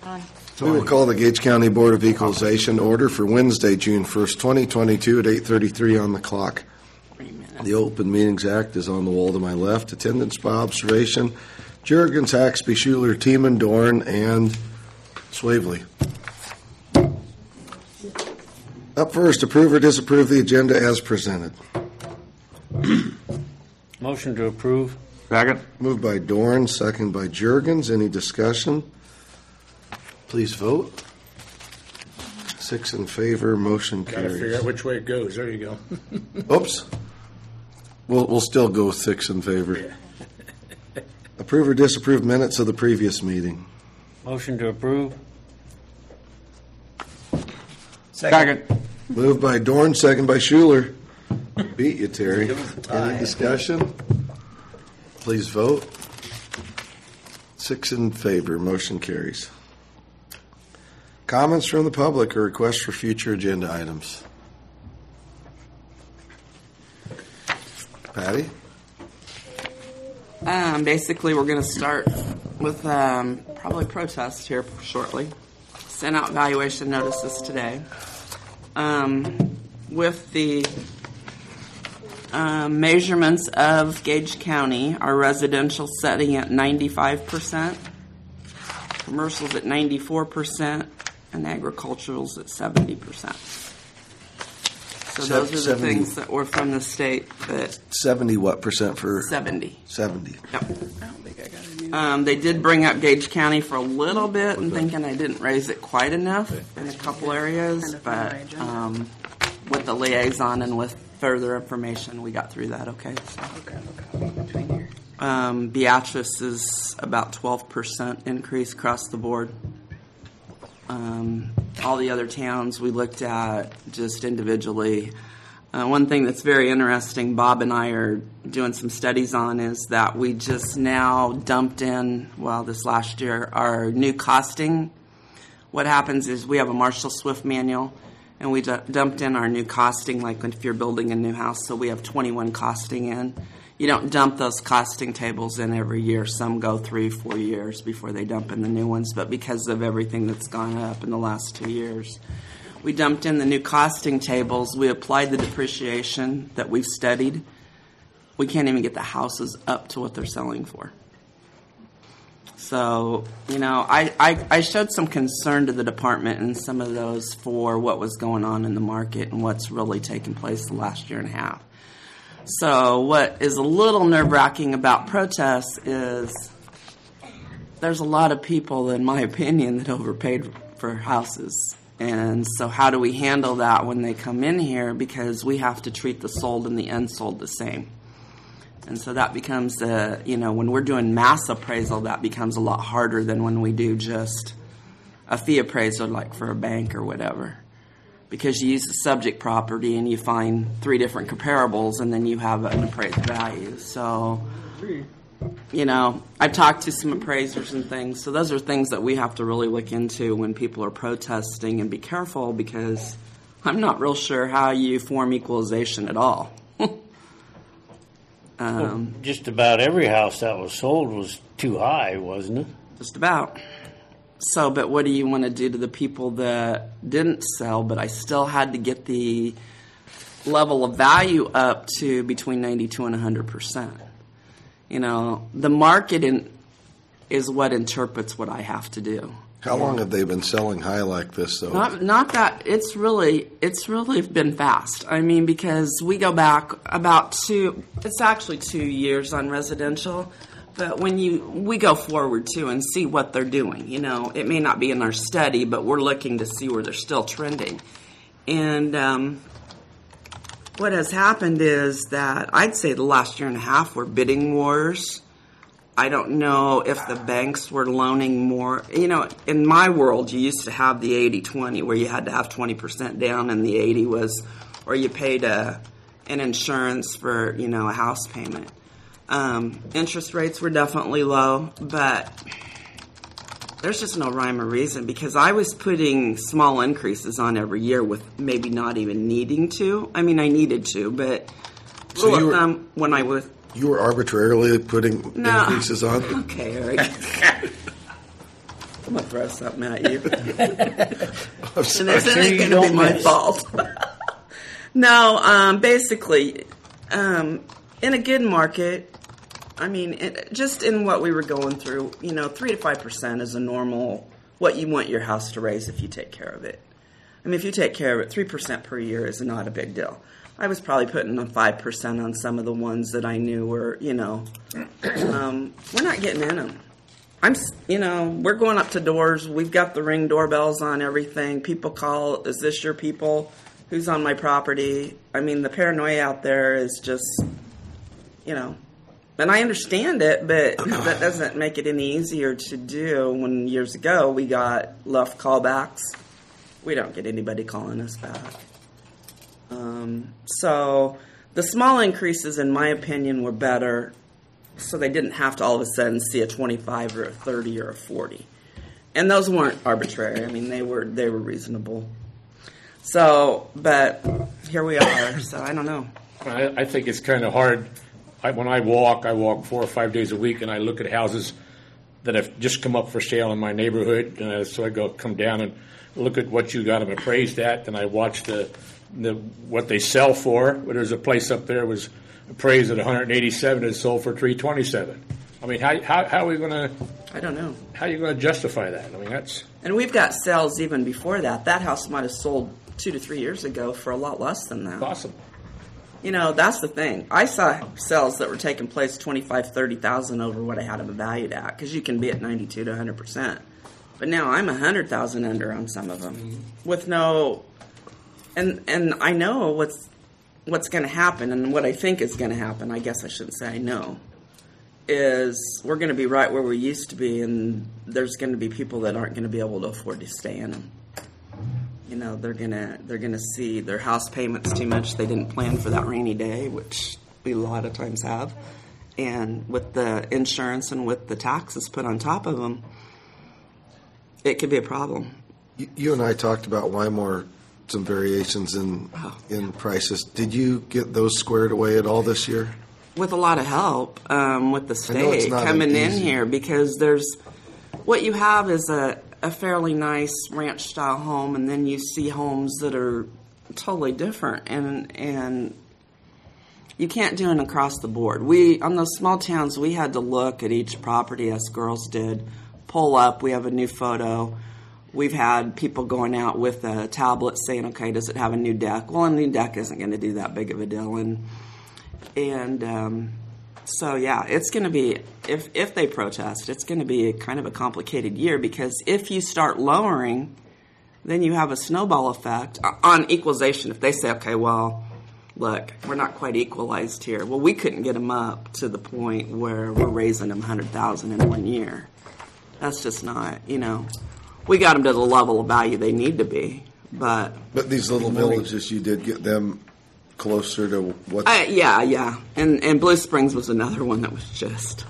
We will call the Gage County Board of Equalization order for Wednesday, June 1st, 2022 at 8:33 on the clock. The Open Meetings Act is on the wall to my left. Attendance by observation, Juergens, Haxby, Schuler, Tiemann, Dorn, and Swavely. Up first, approve or disapprove the agenda as presented. Motion to approve. Second. Moved by Dorn, second by Juergens. Any discussion? Please vote. 6 in favor, motion Got to figure carries. out which way it goes. There you go. Oops. We'll still go with 6 in favor. Approve or disapprove minutes of the previous meeting. Motion to approve. Second. Moved by Dorn, second by Schuler. Beat you, Terry. Any discussion? Please vote. 6 in favor, motion carries. Comments from the public or requests for future agenda items? Patty? Basically, we're going to start with probably protest here shortly. Sent out valuation notices today. With the measurements of Gage County, our residential setting at 95%, commercials at 94%, and agricultural's at 70%. So those are the 70. things that were from the state that 70 what percent for 70. 70? Yep. I don't think I got any. They did bring up Gage County for a little bit and thinking I didn't raise it quite enough in a couple areas, but with the liaison and with further information, we got through that okay. So. Okay. Between here. Beatrice is about 12% increase across the board. All the other towns we looked at just individually. One thing that's very interesting, Bob and I are doing some studies on, is that we just now dumped in, this last year, our new costing. What happens is we have a Marshall Swift manual, and we dumped in our new costing, like if you're building a new house, so we have 21 costing in. You don't dump those costing tables in every year. Some go 3-4 years before they dump in the new ones, but because of everything that's gone up in the last 2 years, we dumped in the new costing tables. We applied the depreciation that we've studied. We can't even get the houses up to what they're selling for. So, I showed some concern to the department in some of those for what was going on in the market and what's really taken place the last year and a half. So what is a little nerve-wracking about protests is there's a lot of people, in my opinion, that overpaid for houses. And so how do we handle that when they come in here? Because we have to treat the sold and the unsold the same. And so that becomes, when we're doing mass appraisal, that becomes a lot harder than when we do just a fee appraisal, like for a bank or whatever. Because you use the subject property and you find 3 different comparables and then you have an appraised value. So, I've talked to some appraisers and things. So those are things that we have to really look into when people are protesting, and be careful, because I'm not real sure how you form equalization at all. Just about every house that was sold was too high, wasn't it? Just about. So, but what do you want to do to the people that didn't sell, but I still had to get the level of value up to between 92 and 100%? The market is what interprets what I have to do. How long have they been selling high like this, though? Not that it's really been fast. I mean, because we go back about 2 years on residential. But when we go forward, too, and see what they're doing, it may not be in our study, but we're looking to see where they're still trending. And what has happened is that I'd say the last year and a half were bidding wars. I don't know if the banks were loaning more. In my world, you used to have the 80-20, where you had to have 20% down, and the 80 was, or you paid an insurance for, a house payment. Interest rates were definitely low, but there's just no rhyme or reason, because I was putting small increases on every year with maybe not even needing to. I mean, I needed to, but when I was... You were arbitrarily putting increases on? Okay, Eric. I'm going to throw something at you. I'm And sorry. this sure isn't you going to don't be my miss. fault. No, basically, in a good market, I mean, just in what we were going through, 3 to 5% is a normal, what you want your house to raise if you take care of it. I mean, if you take care of it, 3% per year is not a big deal. I was probably putting a 5% on some of the ones that I knew were, we're not getting in them. We're going up to doors. We've got the Ring doorbells on everything. People call, is this your people? Who's on my property? I mean, the paranoia out there is just, and I understand it, but that doesn't make it any easier to do when years ago we got left callbacks. We don't get anybody calling us back. So the small increases, in my opinion, were better, so they didn't have to all of a sudden see a 25 or a 30 or a 40. And those weren't arbitrary. I mean, they were reasonable. So, but here we are, so I don't know. I think it's kind of hard. When I walk 4 or 5 days a week, and I look at houses that have just come up for sale in my neighborhood. So I come down and look at what you got them appraised at, and I watch what they sell for. There's a place up there was appraised at 187 and sold for 327. I mean, how are we going to? I don't know. How are you going to justify that? I mean, that's. And we've got sales even before that. That house might have sold 2 to 3 years ago for a lot less than that. Possible. That's the thing. I saw sales that were taking place 25, 30,000 over what I had them valued at, because you can be at 92 to 100%. But now I'm 100,000 under on some of them with no. And I know what's going to happen, and what I think is going to happen. I guess I shouldn't say I know. Is we're going to be right where we used to be, and there's going to be people that aren't going to be able to afford to stay in them. They're gonna see their house payments too much. They didn't plan for that rainy day, which we a lot of times have, and with the insurance and with the taxes put on top of them, it could be a problem. You and I talked about Wymore, some variations in prices. Did you get those squared away at all this year? With a lot of help with the know it's state not coming in easy. here, because what you have is a fairly nice ranch-style home, and then you see homes that are totally different, and you can't do it across the board. On those small towns, we had to look at each property, us girls did, pull up, we have a new photo. We've had people going out with a tablet saying, okay, does it have a new deck? Well, a new deck isn't going to do that big of a deal, so, yeah, it's going to be, if they protest, it's going to be kind of a complicated year, because if you start lowering, then you have a snowball effect on equalization. If they say, okay, well, look, we're not quite equalized here. Well, we couldn't get them up to the point where we're raising them $100,000 in 1 year. That's just not, we got them to the level of value they need to be, but these little villages, you did get them closer to what? Yeah. And Blue Springs was another one that was just,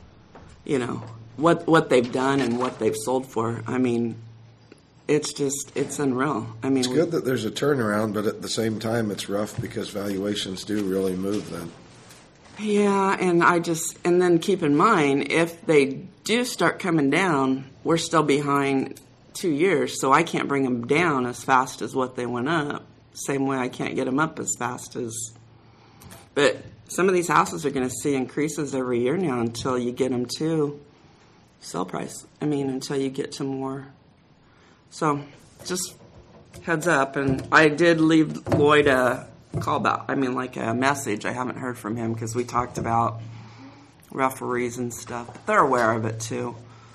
what they've done and what they've sold for. I mean, it's unreal. I mean, It's good that there's a turnaround, but at the same time, it's rough because valuations do really move then. Yeah, and then keep in mind, if they do start coming down, we're still behind 2 years, so I can't bring them down as fast as what they went up. Same way I can't get them up as fast as. But some of these houses are going to see increases every year now until you get them to sell price. I mean, until you get to more. So, just heads up. And I did leave Lloyd a callback. I mean, like a message. I haven't heard from him because we talked about referees and stuff. But they're aware of it too.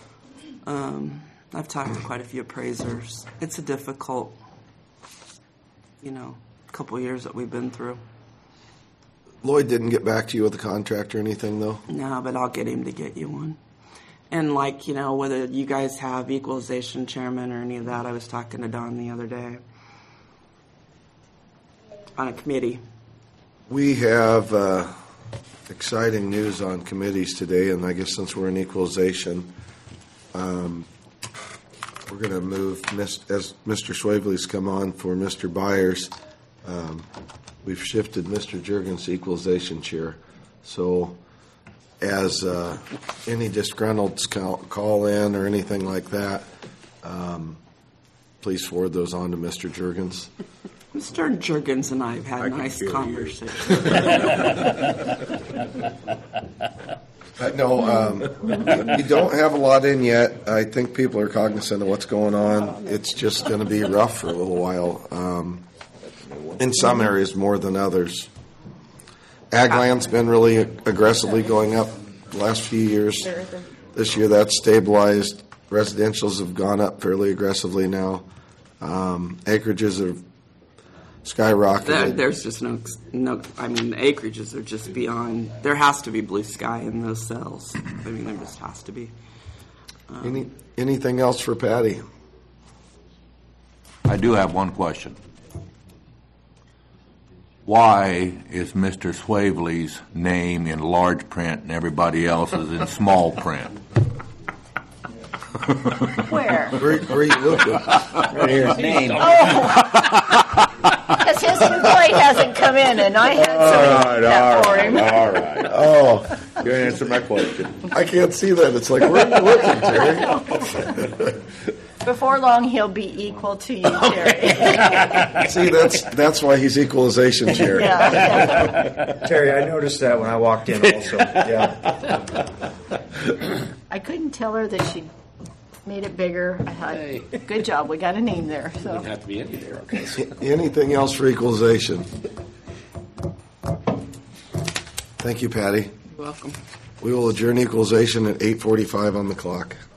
I've talked to quite a few appraisers. It's a difficult, couple years that we've been through. Lloyd didn't get back to you with a contract or anything, though? No, but I'll get him to get you one. And whether you guys have equalization chairman or any of that, I was talking to Don the other day on a committee. We have exciting news on committees today, and I guess since we're in equalization, we're going to move, as Mr. Swavely's come on for Mr. Byers, we've shifted Mr. Juergens to equalization chair. So as any disgruntled's call in or anything like that, Please forward those on to Mr. Jurgens. Mr. Jurgens and I have had nice conversations. No, you don't have a lot in yet. I think people are cognizant of what's going on. It's just going to be rough for a little while. In some areas more than others. Ag land's been really aggressively going up the last few years. This year that's stabilized. Residentials have gone up fairly aggressively now. Acreages have skyrocketed. There's just no. I mean, the acreages are just beyond. There has to be blue sky in those cells. I mean, there just has to be. Anything else for Patty? I do have one question. Why is Mr. Swavely's name in large print and everybody else's in small print? Where? Where are you looking? Right here, his name. Because his invite hasn't come in, and I had somebody that for him. All right. Oh, You answered my question. I can't see that. It's like, where are you looking, Terry? Before long, he'll be equal to you, Terry. See, that's why he's equalization chair. Yeah. Terry, I noticed that when I walked in also. Yeah. I couldn't tell her that she made it bigger. I thought, good job, we got a name there. So. Doesn't have to be any there. Okay. Anything else for equalization? Thank you, Patty. You're welcome. We will adjourn equalization at 8:45 on the clock.